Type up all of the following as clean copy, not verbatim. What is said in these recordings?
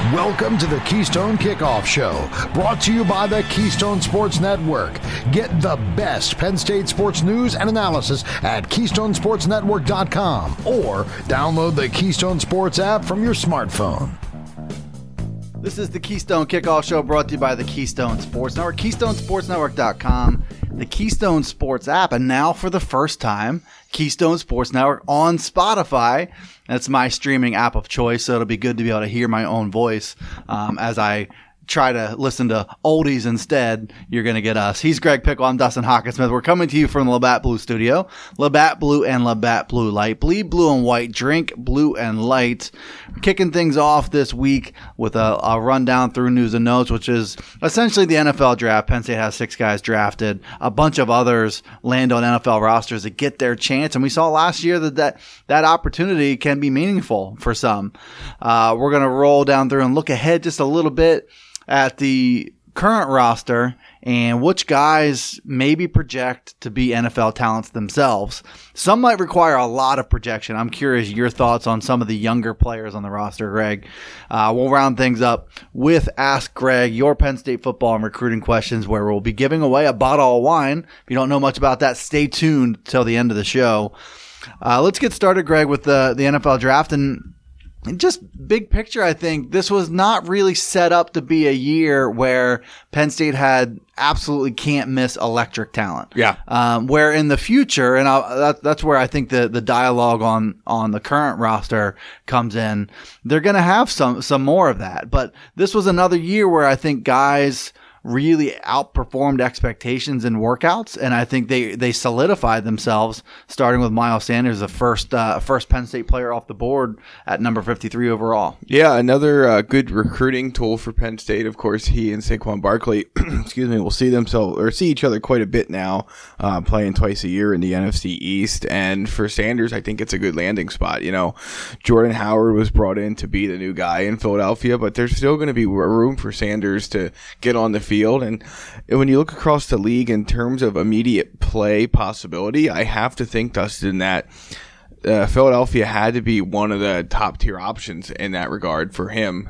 Welcome to the Keystone Kickoff Show, brought to you by the Keystone Sports Network. Get the best Penn State sports news and analysis at KeystoneSportsNetwork.com or download the Keystone Sports app from your smartphone. This is the Keystone Kickoff Show, brought to you by the Keystone Sports Network, KeystoneSportsNetwork.com, the Keystone Sports app, and now for the first time, Keystone Sports Network on Spotify. That's my streaming app of choice, so it'll be good to be able to hear my own voice as I try to listen to oldies instead. You're going to get us. He's Greg Pickle. I'm Dustin Hawkinsmith. We're coming to you from the Labatt Blue Studio. Labatt Blue and Labatt Blue Light. Bleed blue and white. Drink blue and light. We're kicking things off this week with a rundown through news and notes, which is essentially the NFL draft. Penn State has 6 guys drafted. A bunch of others land on NFL rosters to get their chance. And we saw last year that opportunity can be meaningful for some. We're going to roll down through and look ahead just a little bit at the current roster and which guys maybe project to be NFL talents themselves. Some might require a lot of projection. I'm curious your thoughts on some of the younger players on the roster, Greg. We'll round things up with Ask Greg, your Penn State football and recruiting questions, where we'll be giving away a bottle of wine. If you don't know much about that, stay tuned till the end of the show. Let's get started, Greg, with the NFL draft. And just big picture, I think this was not really set up to be a year where Penn State had absolutely can't miss electric talent. Yeah. Where in the future, and that's where I think the dialogue on the current roster comes in. They're going to have some more of that. But this was another year where I think guys really outperformed expectations in workouts, and I think they solidified themselves, starting with Miles Sanders, the first Penn State player off the board at number 53 overall. Yeah, another good recruiting tool for Penn State. Of course, he and Saquon Barkley, will see each other quite a bit now, playing twice a year in the NFC East. And for Sanders, I think it's a good landing spot. You know, Jordan Howard was brought in to be the new guy in Philadelphia, but there's still going to be room for Sanders to get on the field. And when you look across the league in terms of immediate play possibility, I have to think, Dustin, that Philadelphia had to be one of the top tier options in that regard for him,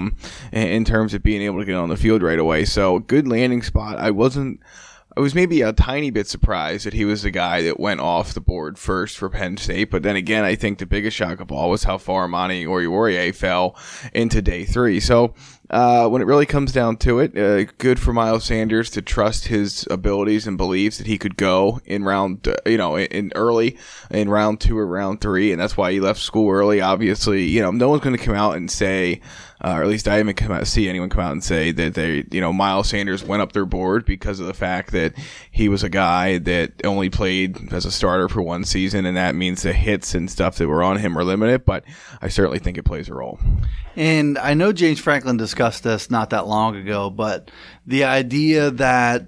in terms of being able to get on the field right away. So good landing spot. I was maybe a tiny bit surprised that he was the guy that went off the board first for Penn State. But then again, I think the biggest shock of all was how far Amani Oruwariye fell into day 3. So when it really comes down to it, good for Miles Sanders to trust his abilities and believes that he could go in round, in round 2 or round 3. And that's why he left school early. Obviously, no one's going to come out and say, or at least I haven't see anyone come out and say that Miles Sanders went up their board because of the fact that he was a guy that only played as a starter for 1 season, and that means the hits and stuff that were on him are limited, but I certainly think it plays a role. And I know James Franklin discussed this not that long ago, but the idea that,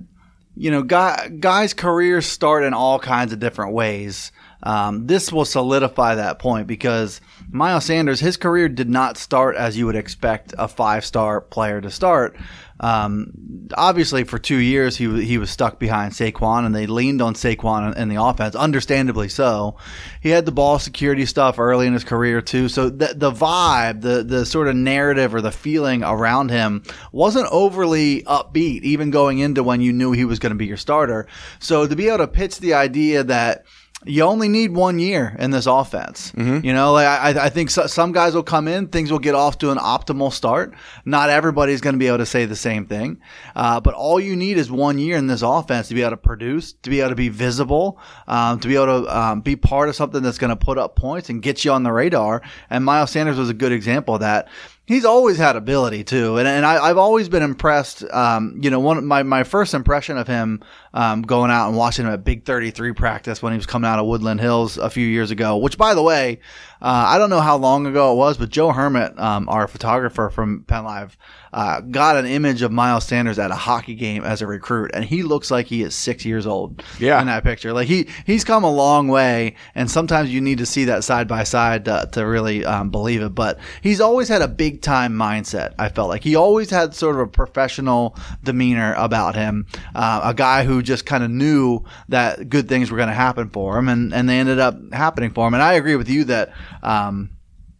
guys' careers start in all kinds of different ways. This will solidify that point because Miles Sanders, his career did not start as you would expect a 5-star player to start. Obviously, for 2 years, he was stuck behind Saquon, and they leaned on Saquon in the offense, understandably so. He had the ball security stuff early in his career, too. So the vibe, the sort of narrative or the feeling around him wasn't overly upbeat, even going into when you knew he was going to be your starter. So to be able to pitch the idea that you only need 1 year in this offense. Mm-hmm. I think some guys will come in, things will get off to an optimal start. Not everybody's going to be able to say the same thing. But all you need is 1 year in this offense to be able to produce, to be able to be visible, to be able to be part of something that's going to put up points and get you on the radar. And Miles Sanders was a good example of that. He's always had ability too, and I've always been impressed. One of my first impression of him going out and watching him at Big 33 practice when he was coming out of Woodland Hills a few years ago. Which, by the way, I don't know how long ago it was, but Joe Hermit, our photographer from Penn Live, got an image of Miles Sanders at a hockey game as a recruit, and he looks like he is 6 years old. Yeah. In that picture, like he's come a long way, and sometimes you need to see that side by side to really believe it. But he's always had a big time mindset. I felt like he always had sort of a professional demeanor about him, a guy who just kind of knew that good things were going to happen for him, and they ended up happening for him. And I agree with you that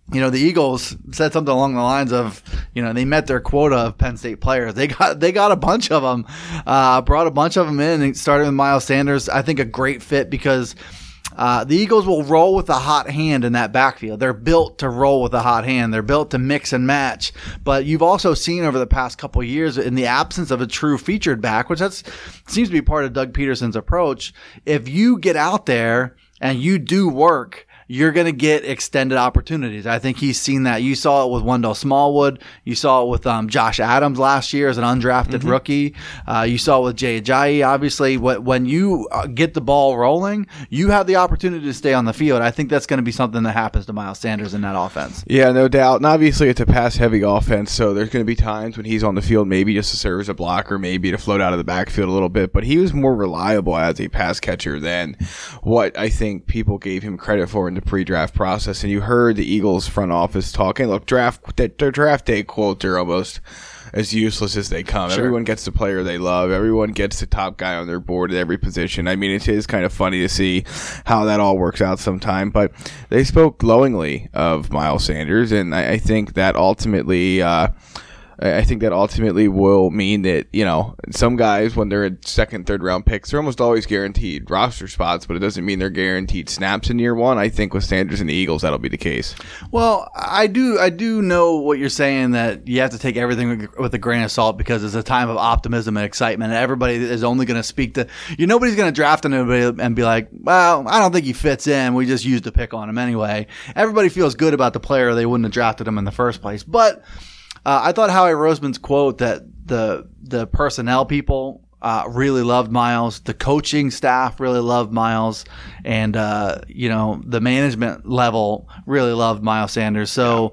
the Eagles said something along the lines of, they met their quota of Penn State players. They got a bunch of them, brought a bunch of them in, and started with Miles Sanders. I think a great fit because the Eagles will roll with a hot hand in that backfield. They're built to roll with a hot hand. They're built to mix and match. But you've also seen over the past couple of years, in the absence of a true featured back, which seems to be part of Doug Peterson's approach, if you get out there and you do work, you're going to get extended opportunities. I think he's seen that. You saw it with Wendell Smallwood. You saw it with Josh Adams last year as an undrafted rookie. You saw it with Jay Ajayi. Obviously, when you get the ball rolling, you have the opportunity to stay on the field. I think that's going to be something that happens to Miles Sanders in that offense. Yeah, no doubt. And obviously, it's a pass-heavy offense, so there's going to be times when he's on the field maybe just to serve as a blocker, maybe to float out of the backfield a little bit. But he was more reliable as a pass catcher than what I think people gave him credit for in the pre-draft process. And you heard the Eagles front office talking. Look, their draft day quotes are almost as useless as they come. Sure. Everyone gets the player they love. Everyone gets the top guy on their board at every position. I mean, it is kind of funny to see how that all works out sometime. But they spoke glowingly of Miles Sanders, and I think that ultimately will mean that, some guys, when they're in second, third round picks, they're almost always guaranteed roster spots, but it doesn't mean they're guaranteed snaps in year one. I think with Sanders and the Eagles, that'll be the case. Well, I do know what you're saying, that you have to take everything with a grain of salt because it's a time of optimism and excitement. And everybody is only going to speak to nobody's going to draft anybody and be like, well, I don't think he fits in. We just used a pick on him anyway. Everybody feels good about the player. They wouldn't have drafted him in the first place. But I thought Howie Roseman's quote that the personnel people really loved Miles, the coaching staff really loved Miles, and the management level really loved Miles Sanders. So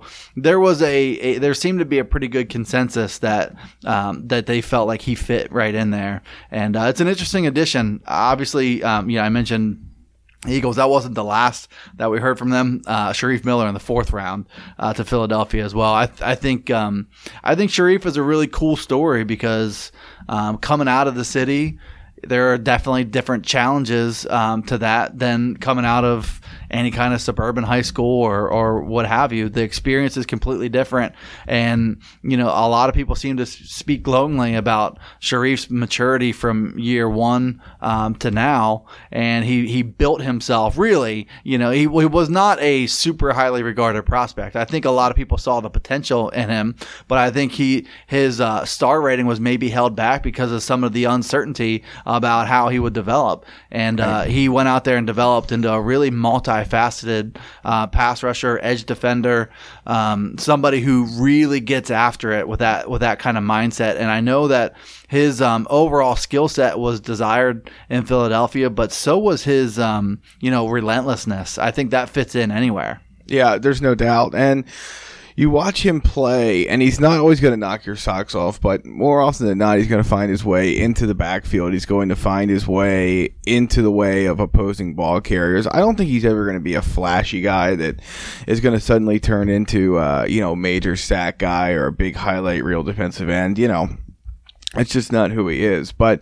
there seemed to be a pretty good consensus that they felt like he fit right in there, and it's an interesting addition. Obviously, I mentioned Eagles, that wasn't the last that we heard from them. Sharif Miller in the 4th round to Philadelphia as well. I think Sharif is a really cool story because coming out of the city, there are definitely different challenges to that than coming out of any kind of suburban high school or what have you. The experience is completely different. And, a lot of people seem to speak glowingly about Sharif's maturity from year one to now. And he built himself really, he was not a super highly regarded prospect. I think a lot of people saw the potential in him, but I think his star rating was maybe held back because of some of the uncertainty about how he would develop. And he went out there and developed into a really multifaceted pass rusher, edge defender, somebody who really gets after it with that kind of mindset. And I know that his overall skill set was desired in Philadelphia, but so was his relentlessness. I think that fits in anywhere. Yeah, there's no doubt. And you watch him play, and he's not always going to knock your socks off, but more often than not, he's going to find his way into the backfield. He's going to find his way into the way of opposing ball carriers. I don't think he's ever going to be a flashy guy that is going to suddenly turn into major sack guy or a big highlight reel defensive end. It's just not who he is. But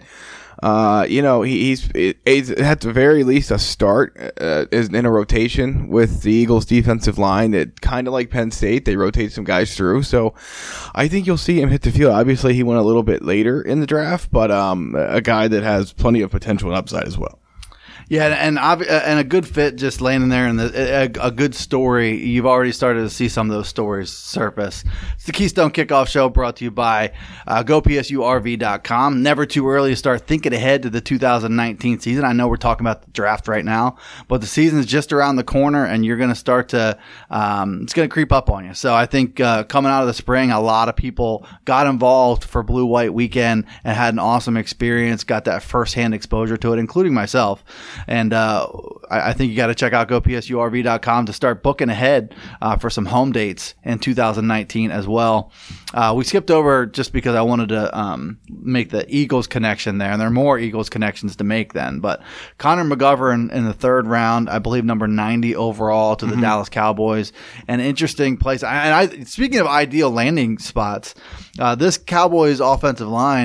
he's at the very least a start in a rotation with the Eagles defensive line that kind of like Penn State, they rotate some guys through. So I think you'll see him hit the field. Obviously he went a little bit later in the draft, but a guy that has plenty of potential and upside as well. Yeah, and a good fit just landing there, and a good story. You've already started to see some of those stories surface. It's the Keystone Kickoff Show, brought to you by GoPSURV.com. Never too early to start thinking ahead to the 2019 season. I know we're talking about the draft right now, but the season is just around the corner, and you're going to start to it's going to creep up on you. So I think coming out of the spring, a lot of people got involved for Blue White Weekend and had an awesome experience, got that firsthand exposure to it, including myself. And I think you got to check out GoPSURV.com to start booking ahead for some home dates in 2019 as well. We skipped over just because I wanted to make the Eagles connection there, and there are more Eagles connections to make then. But Connor McGovern in the 3rd round, I believe number 90 overall to the Dallas Cowboys. An interesting place. And speaking of ideal landing spots, this Cowboys offensive line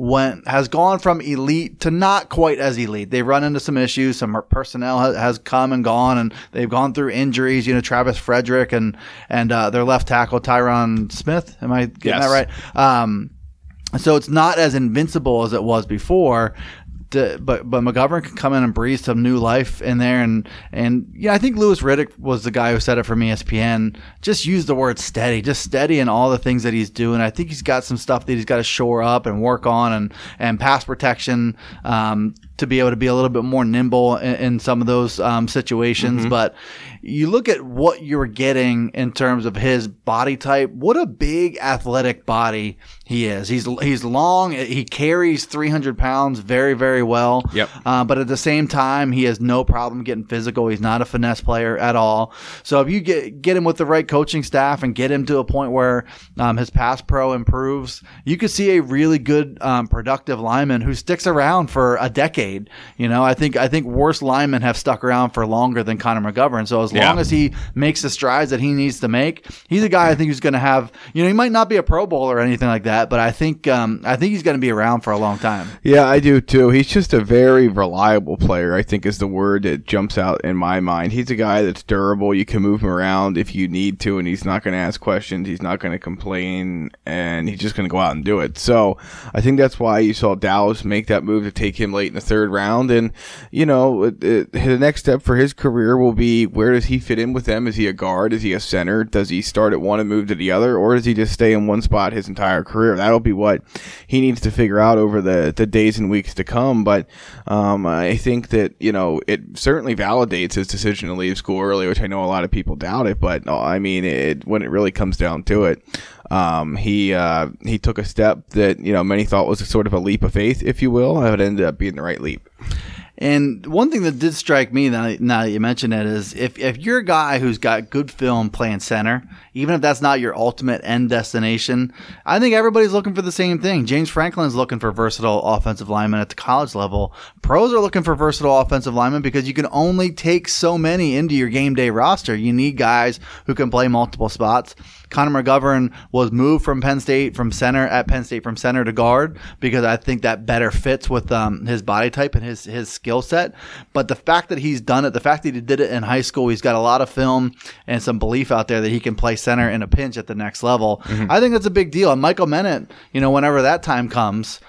has gone from elite to not quite as elite. They've run into some issues. Some personnel has come and gone, and they've gone through injuries. Travis Frederick and their left tackle Tyron Smith. Am I getting that right? So it's not as invincible as it was before. But McGovern can come in and breathe some new life in there, and I think Louis Riddick was the guy who said it from ESPN. Just use the word steady, just steady in all the things that he's doing. I think he's got some stuff that he's got to shore up and work on, and pass protection to be able to be a little bit more nimble in some of those situations. But you look at what you're getting in terms of his body type. What a big athletic body he is. He's long. He carries 300 pounds very, very well. Yep. But at the same time, he has no problem getting physical. He's not a finesse player at all. So if you get him with the right coaching staff and get him to a point where his pass pro improves, you could see a really good, productive lineman who sticks around for a decade. I think worse linemen have stuck around for longer than Connor McGovern. So as long as he makes the strides that he needs to make, he's a guy I think who's going to have. He might not be a Pro Bowler or anything like that, but I think he's going to be around for a long time. Yeah, I do too. He's just a very reliable player, I think is the word that jumps out in my mind. He's a guy that's durable. You can move him around if you need to, and he's not going to ask questions. He's not going to complain, and he's just going to go out and do it. So I think that's why you saw Dallas make that move to take him late in the third round. And, the next step for his career will be, where does he fit in with them? Is he a guard? Is he a center? Does he start at one and move to the other? Or does he just stay in one spot his entire career? That'll be what he needs to figure out over the days and weeks to come. But I think that, it certainly validates his decision to leave school early, which I know a lot of people doubt it. But when it really comes down to it, he took a step that, many thought was a sort of a leap of faith, if you will. It ended up being the right leap. And one thing that did strike me now that you mention it is if you're a guy who's got good film playing center, even if that's not your ultimate end destination, I think everybody's looking for the same thing. James Franklin's looking for versatile offensive linemen at the college level. Pros are looking for versatile offensive linemen because you can only take so many into your game day roster. You need guys who can play multiple spots. Connor McGovern was moved from Penn State from center to guard because I think that better fits with his body type and his skill set. But the fact that he's done it, the fact that he did it in high school, he's got a lot of film and some belief out there that he can play center in a pinch at the next level. I think that's a big deal. And Michael Menet, whenever that time comes,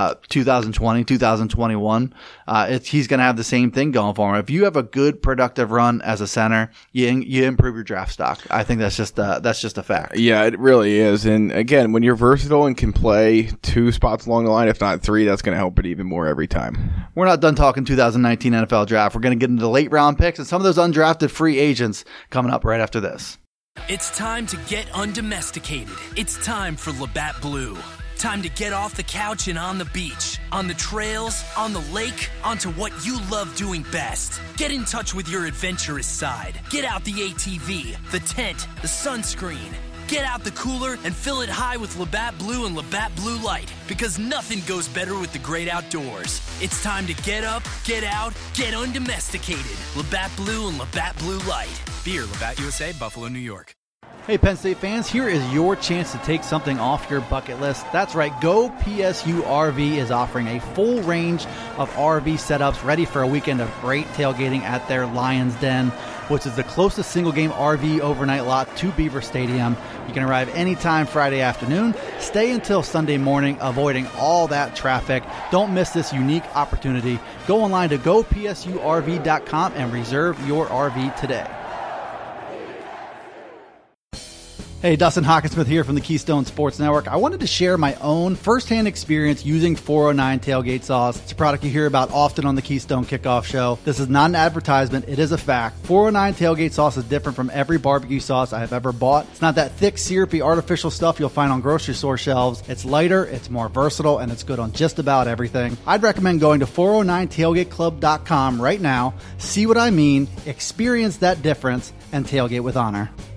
2020, 2021, he's going to have the same thing going for him. If you have a good productive run as a center, you improve your draft stock. I think that's just a fact. Yeah, it really is. And again, when you're versatile and can play two spots along the line, if not three, that's going to help it even more every time. We're not done talking 2019 NFL draft. We're going to get into the late round picks and some of those undrafted free agents coming up right after this. It's time to get undomesticated. It's time for Labatt Blue. Time to get off the couch and on the beach, on the trails, on the lake, onto what you love doing best. Get in touch with your adventurous side. Get out the ATV, the tent, the sunscreen. Get out the cooler and fill it high with Labatt Blue and Labatt Blue Light, because nothing goes better with the great outdoors. It's time to get up, get out, get undomesticated. Labatt Blue and Labatt Blue Light. Beer, Labatt USA, Buffalo, New York. Hey, Penn State fans, here is your chance to take something off your bucket list. That's right, Go PSU RV is offering a full range of RV setups ready for a weekend of great tailgating at their Lions Den, which is the closest single-game RV overnight lot to Beaver Stadium. You can arrive anytime Friday afternoon, stay until Sunday morning, avoiding all that traffic. Don't miss this unique opportunity. Go online to gopsurv.com and reserve your RV today. Hey, Dustin Hockensmith here from the Keystone Sports Network. I wanted to share my own firsthand experience using 409 Tailgate Sauce. It's a product you hear about often on the Keystone Kickoff Show. This is not an advertisement. It is a fact. 409 Tailgate Sauce is different from every barbecue sauce I have ever bought. It's not that thick, syrupy, artificial stuff you'll find on grocery store shelves. It's lighter, it's more versatile, and it's good on just about everything. I'd recommend going to 409tailgateclub.com right now, see what I mean, experience that difference, and tailgate with honor.